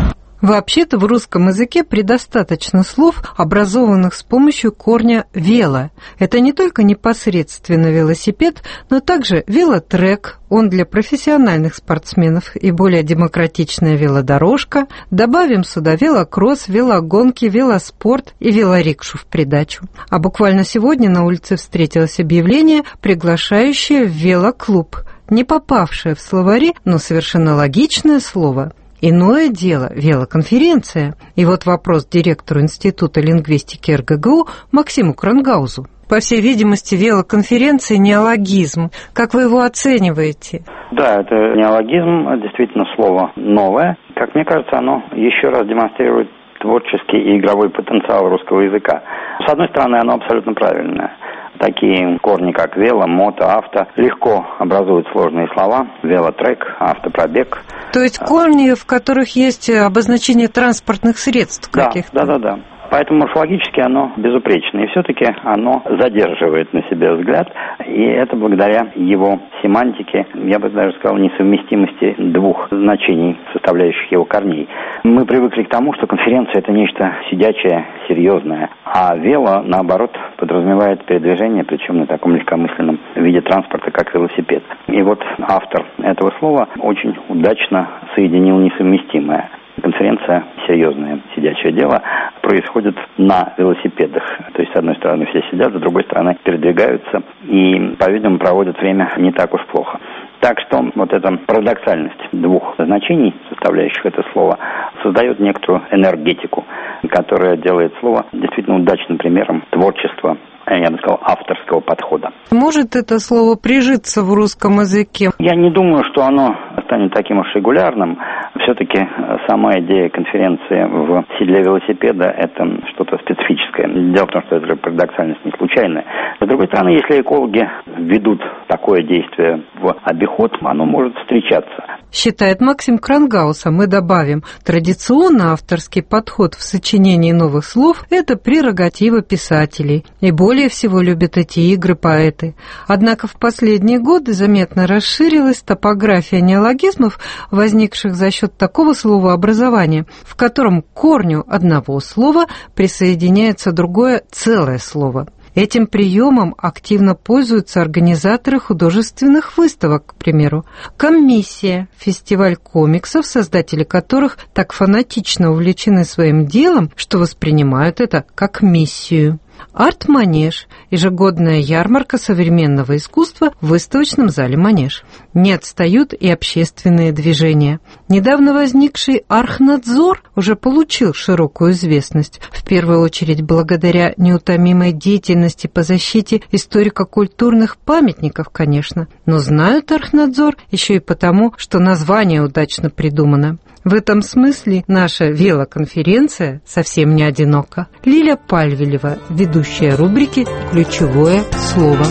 U: Вообще-то в русском языке предостаточно слов, образованных с помощью корня «вело». Это не только непосредственно велосипед, но также велотрек, он для профессиональных спортсменов, и более демократичная велодорожка. Добавим сюда велокросс, велогонки, велоспорт и велорикшу в придачу. А буквально сегодня на улице встретилось объявление, приглашающее в велоклуб. Не попавшее в словари, но совершенно логичное слово. Иное дело – велоконференция. И вот вопрос директору Института лингвистики эр гэ гэ у Максиму Крангаузу. По всей видимости, велоконференция – неологизм. Как вы его оцениваете?
C: Да, это неологизм, действительно слово новое. Как мне кажется, оно еще раз демонстрирует творческий и игровой потенциал русского языка. С одной стороны, оно абсолютно правильное. Такие корни, как вело, мото, авто, легко образуют сложные слова. Велотрек, автопробег.
U: То есть корни, в которых есть обозначение транспортных средств каких-то?
C: Да, да, да, да. Поэтому морфологически оно безупречно, и все-таки оно задерживает на себе взгляд, и это благодаря его семантике, я бы даже сказал, несовместимости двух значений, составляющих его корней. Мы привыкли к тому, что конференция – это нечто сидячее, серьезное, а вело, наоборот, подразумевает передвижение, причем на таком легкомысленном виде транспорта, как велосипед. И вот автор этого слова очень удачно соединил несовместимое. Конференция, серьезное сидячее дело, происходит на велосипедах. То есть, с одной стороны, все сидят, с другой стороны, передвигаются и, по-видимому, проводят время не так уж плохо. Так что вот эта парадоксальность двух значений, составляющих это слово, создает некоторую энергетику, которая делает слово действительно удачным примером творчества, я бы сказал, авторского подхода.
U: Может это слово прижиться в русском языке?
C: Я не думаю, что оно станет таким уж регулярным. Все-таки сама идея конференции в седле велосипеда – это что-то специфическое. Дело в том, что эта парадоксальность не случайная. С другой стороны, если экологи введут такое действие в обиход, оно может встречаться.
U: Считает Максим Крангаус, а мы добавим, традиционно авторский подход в сочинении новых слов – это прерогатива писателей. И более всего любят эти игры поэты. Однако в последние годы заметно расширилась топография неологизмов, возникших за счет такого словообразования, в котором к корню одного слова присоединяется другое целое слово. Этим приемом активно пользуются организаторы художественных выставок, к примеру. Комиссия, фестиваль комиксов, создатели которых так фанатично увлечены своим делом, что воспринимают это как миссию. Арт-манеж – ежегодная ярмарка современного искусства в выставочном зале «Манеж». Не отстают и общественные движения. Недавно возникший Архнадзор уже получил широкую известность, в первую очередь благодаря неутомимой деятельности по защите историко-культурных памятников, конечно. Но знают Архнадзор еще и потому, что название удачно придумано. В этом смысле наша велоконференция совсем не одинока. Лиля Пальвелева, ведущая рубрики «Ключевое слово».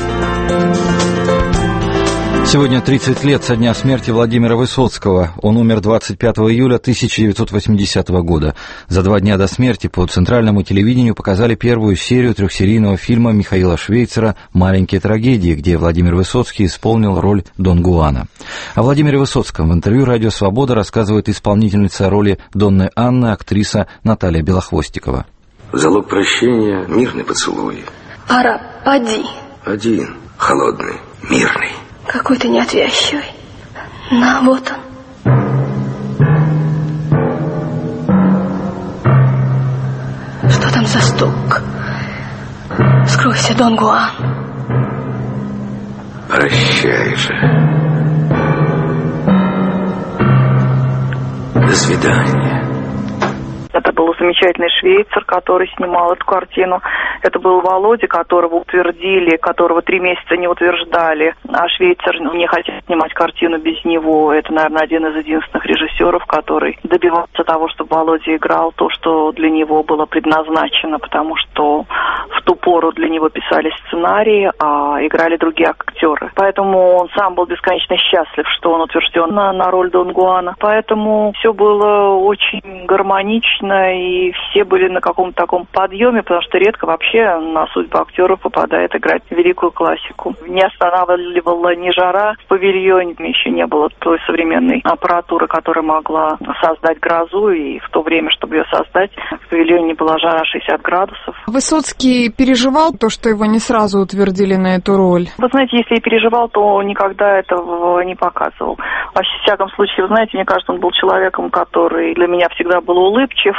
A: Сегодня тридцать лет со дня смерти Владимира Высоцкого. Он умер двадцать пятого июля тысяча девятьсот восьмидесятого года. За два дня до смерти по центральному телевидению показали первую серию трехсерийного фильма Михаила Швейцера «Маленькие трагедии», где Владимир Высоцкий исполнил роль Дон Гуана. О Владимире Высоцком в интервью «Радио Свобода» рассказывает исполнительница роли Донны Анны, актриса Наталья Белохвостикова.
D: Залог прощения — мирный поцелуй.
W: Пора, поди.
D: Один, холодный, мирный.
W: Какой ты неотвязчивый. На, вот он. Что там за стук? Скройся, Дон Гуан.
D: Прощай же. До свидания.
X: Это был замечательный швейцар, который снимал эту картину. Это был Володя, которого утвердили, которого три месяца не утверждали. А швейцар не хотел снимать картину без него. Это, наверное, один из единственных режиссеров, который добивался того, чтобы Володя играл то, что для него было предназначено. Потому что в в ту пору для него писали сценарии, а играли другие актеры. Поэтому он сам был бесконечно счастлив, что он утвержден на, на роль Дон Гуана. Поэтому все было очень гармонично, и все были на каком-то таком подъеме, потому что редко вообще на судьбу актеров попадает играть великую классику. Не останавливала ни жара в павильоне, еще не было той современной аппаратуры, которая могла создать грозу, и в то время, чтобы ее создать, в павильоне не была жара шестьдесят градусов.
E: Высоцкий переживал то, что его не сразу утвердили на эту роль?
X: Вы знаете, если и переживал, то никогда этого не показывал. Во всяком случае, вы знаете, мне кажется, он был человеком, который для меня всегда был улыбчив,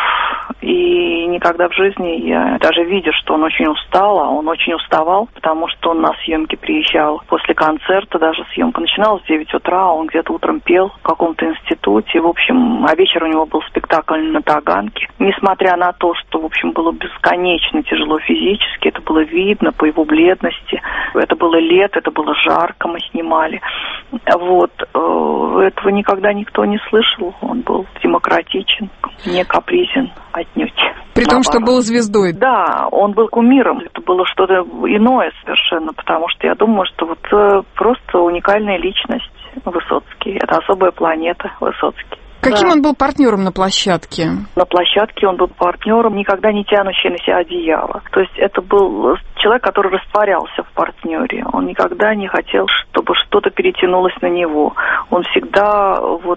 X: и никогда в жизни я, даже видя, что он очень устал, а он очень уставал, потому что он на съемки приезжал после концерта, даже съемка начиналась в девять утра, он где-то утром пел в каком-то институте, в общем, а вечер у него был спектакль на Таганке. Несмотря на то, что, в общем, было бесконечно тяжело физически, это было видно по его бледности, это было лето, это было жарко, мы снимали. Вот, этого никогда никто не слышал, он был демократичен, не капризен отнюдь.
E: При том, что был звездой.
X: Да, он был кумиром. Это было что-то иное совершенно, потому что я думаю, что вот просто уникальная личность Высоцкий. Это особая планета Высоцкий.
E: Каким
X: да.
E: он был партнером на площадке?
X: На площадке он был партнером, никогда не тянущий на себя одеяло. То есть это был человек, который растворялся в партнере. Он никогда не хотел, чтобы что-то перетянулось на него. Он всегда, вот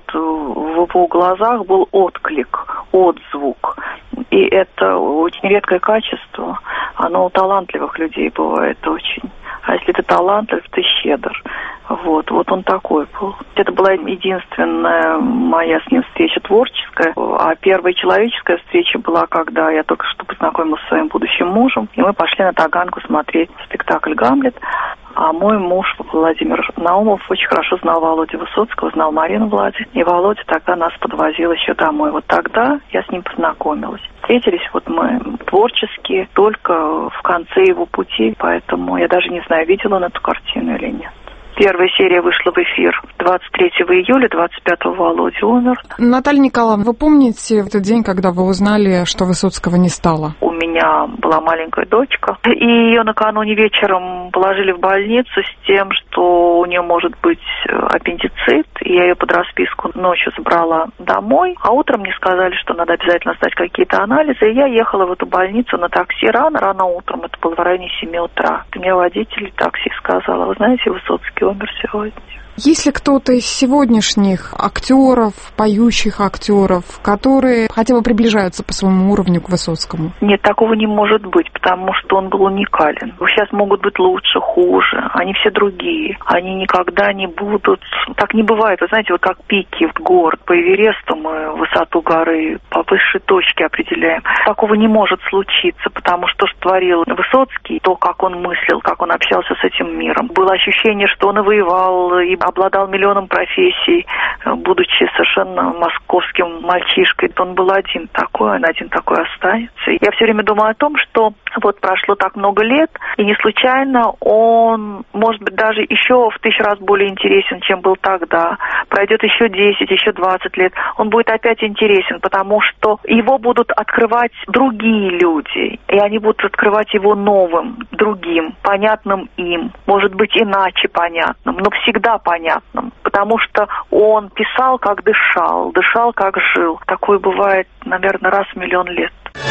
X: в его глазах был отклик, отзвук. И это очень редкое качество. Оно у талантливых людей бывает очень. А если ты талантлив, ты щедр. Вот, вот он такой был. Это была единственная моя с ним встреча творческая. А первая человеческая встреча была, когда я только что познакомилась со своим будущим мужем. И мы пошли на Таганку смотреть спектакль «Гамлет». А мой муж Владимир Наумов очень хорошо знал Володю Высоцкого, знал Марину Влади. И Володя тогда нас подвозил еще домой. Вот тогда я с ним познакомилась. Встретились вот мы творчески только в конце его пути, поэтому я даже не знаю, видел он эту картину или нет. Первая серия вышла в эфир двадцать третьего июля, двадцать пятого Володя умер.
E: Наталья Николаевна, вы помните этот день, когда вы узнали, что Высоцкого не стало?
X: У меня была маленькая дочка, и ее накануне вечером положили в больницу с тем, что у нее может быть аппендицит. И я ее под расписку ночью забрала домой, а утром мне сказали, что надо обязательно сдать какие-то анализы. И я ехала в эту больницу на такси рано, рано утром, это было в районе семи утра. И мне водитель такси сказал: вы знаете, Высоцкий умер сегодня.
E: Есть ли кто-то из сегодняшних актеров, поющих актеров, которые хотя бы приближаются по своему уровню к Высоцкому?
X: Нет, такого не может быть, потому что он был уникален. Сейчас могут быть лучше, хуже, они все другие. Они никогда не будут... Так не бывает, вы знаете, вот как пики в гор. По Эвересту мы высоту горы по высшей точке определяем. Такого не может случиться, потому что что творил Высоцкий, то, как он мыслил, как он общался с этим миром. Было ощущение, что он и воевал, и обладал миллионом профессий, будучи совершенно московским мальчишкой. Он был один такой, он один такой останется. Я все время думаю о том, что вот прошло так много лет, и не случайно он, может быть, даже еще в тысячу раз более интересен, чем был тогда. Пройдет еще десять, еще двадцать лет, он будет опять интересен, потому что его будут открывать другие люди, и они будут открывать его новым, другим, понятным им, может быть, иначе понятным, но всегда понятным. Понятным, потому что он писал, как дышал, дышал, как жил. Такое бывает, наверное, раз в миллион лет.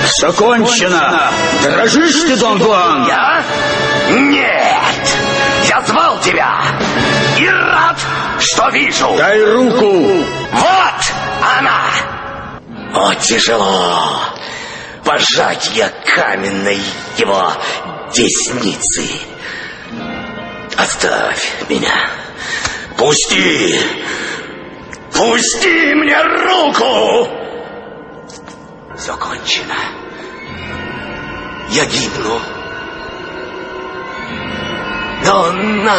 B: Закончено! Дрожишь ты, Дон Гуан?
D: Я? Нет! Я звал тебя! И рад, что вижу!
B: Дай руку!
D: Вот она! О, тяжело! Пожатие каменной его десницы. Оставь меня! Пусти! Пусти мне руку! Все кончено. Я гибну. Донна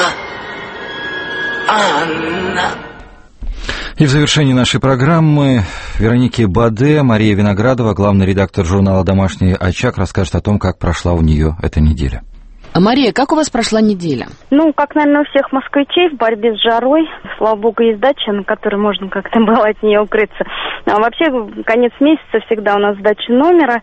D: Анна.
A: И в завершении нашей программы Вероники Баде, Мария Виноградова, главный редактор журнала «Домашний очаг», расскажет о том, как прошла у нее эта неделя.
F: Мария, как у вас прошла неделя?
G: Ну, как, наверное, у всех москвичей в борьбе с жарой. Слава богу, есть дача, на которой можно как-то было от нее укрыться. А вообще, конец месяца всегда у нас сдача номера.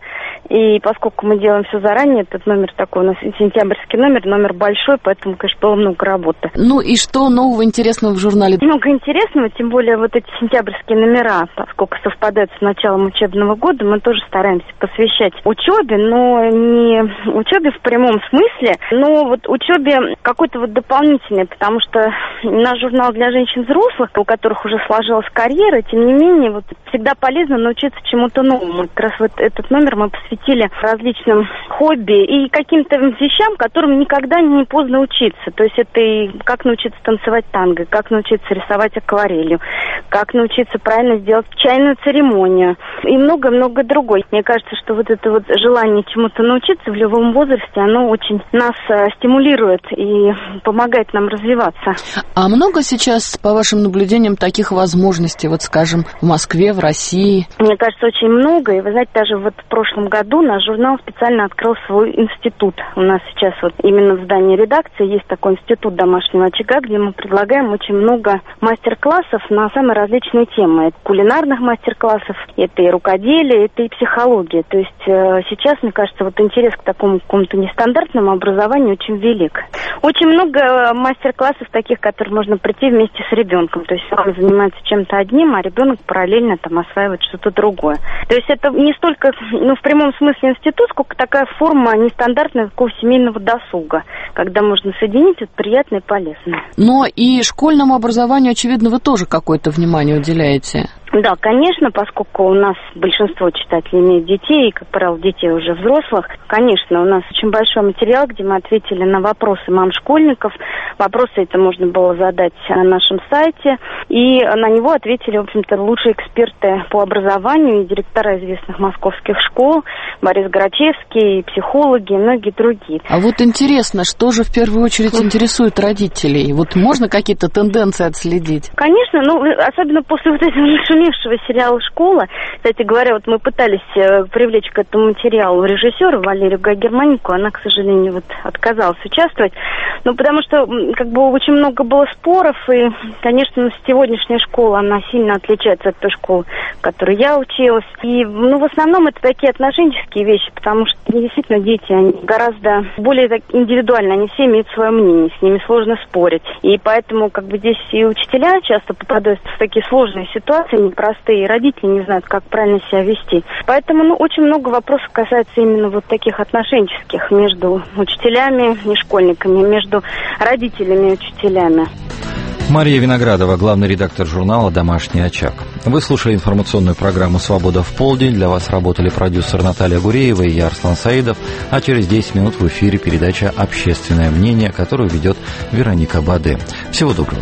G: И поскольку мы делаем все заранее, этот номер такой у нас сентябрьский номер, номер большой, поэтому, конечно, было много работы.
F: Ну и что нового интересного в журнале?
G: Много интересного, тем более вот эти сентябрьские номера, поскольку совпадают с началом учебного года, мы тоже стараемся посвящать учебе, но не учебе в прямом смысле, но вот учебе какой-то вот дополнительной, потому что наш журнал для женщин взрослых, у которых уже сложилась карьера, тем не менее, вот всегда полезно научиться чему-то новому. Как раз вот этот номер мы посвятили различным хобби и каким-то вещам, которым никогда не поздно учиться. То есть это и как научиться танцевать танго, как научиться рисовать акварелью, как научиться правильно сделать чайную церемонию и много-много другой. Мне кажется, что вот это вот желание чему-то научиться в любом возрасте, оно очень нас стимулирует и помогает нам развиваться.
F: А много сейчас, по вашим наблюдениям, таких возможностей, вот, скажем, в Москве, в России?
G: Мне кажется, очень много. И, вы знаете, даже вот в прошлом году наш журнал специально открыл свой институт. У нас сейчас вот именно в здании редакции есть такой институт домашнего очага, где мы предлагаем очень много мастер-классов на самые различные темы. Это кулинарных мастер-классов, это и рукоделие, это и психология. То есть э, сейчас, мне кажется, вот интерес к такому какому-то нестандартному образованию очень велик. Очень много мастер-классов таких, которые можно прийти вместе с ребенком. То есть он занимается чем-то одним, а ребенок параллельно там осваивает что-то другое. То есть это не столько, ну, в прямом смысле институт, сколько такая форма нестандартная такого семейного досуга, когда можно соединить вот приятное и полезное.
F: Но и школьному образованию, очевидно, вы тоже какое-то внимание уделяете.
G: Да, конечно, поскольку у нас большинство читателей имеют детей, и, как правило, детей уже взрослых, конечно, у нас очень большой материал, где мы ответили на вопросы мам-школьников. Вопросы это можно было задать на нашем сайте, и на него ответили, в общем-то, лучшие эксперты по образованию и директора известных московских школ, Борис Грачевский, и психологи, и многие другие.
F: А вот интересно, что же в первую очередь интересует родителей? Вот можно какие-то тенденции отследить?
G: Конечно, ну, особенно после вот этого нашумевшего сериала «Школа». Кстати говоря, вот мы пытались э, привлечь к этому материалу режиссера Валерию Гай-Германику, она, к сожалению, вот отказалась участвовать. Ну, потому что, как бы, очень много было споров, и, конечно, сегодняшняя школа, она сильно отличается от той школы, в которой я училась. И, ну, в основном это такие отношенческие вещи, потому что, действительно, дети, они гораздо более так, индивидуальны, они все имеют свое мнение, с ними сложно спорить. И поэтому, как бы, здесь и учителя часто попадают в такие сложные ситуации, непростые, и родители не знают, как правильно себя вести. Поэтому, ну, очень много вопросов касается именно вот таких отношенческих между учителями и школьниками, между родителями и учителями.
A: Мария Виноградова, главный редактор журнала «Домашний очаг». Вы слушали информационную программу «Свобода в полдень». Для вас работали продюсер Наталья Гуреева и я, Арслан Саидов. А через десять минут в эфире передача «Общественное мнение», которую ведет Вероника Баде. Всего доброго.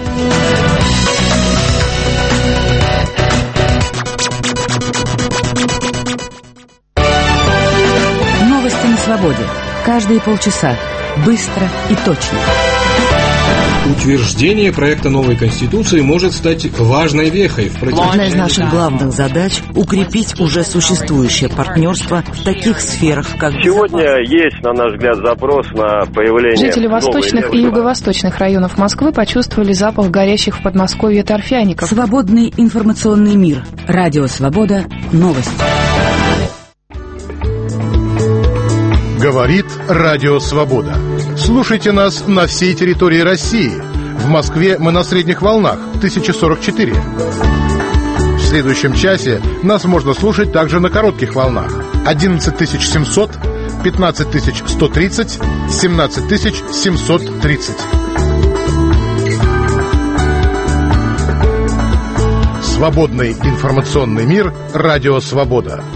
R: Новости на свободе. Каждые полчаса. Быстро и точно.
I: Утверждение проекта новой Конституции может стать важной вехой в противостоянии.
J: Одна из наших главных задач – укрепить уже существующее партнерство в таких сферах, как...
L: Сегодня есть, на наш взгляд, запрос на появление...
M: Жители восточных и юго-восточных районов Москвы почувствовали запах горящих в Подмосковье торфяников.
R: Свободный информационный мир. Радио «Свобода». Новости.
Y: Говорит Радио Свобода. Слушайте нас на всей территории России. В Москве мы на средних волнах тысяча сорок четыре. В следующем часе нас можно слушать также на коротких волнах одиннадцать тысяч семьсот, пятнадцать тысяч сто тридцать, семнадцать тысяч семьсот тридцать. Свободный информационный мир. Радио Свобода.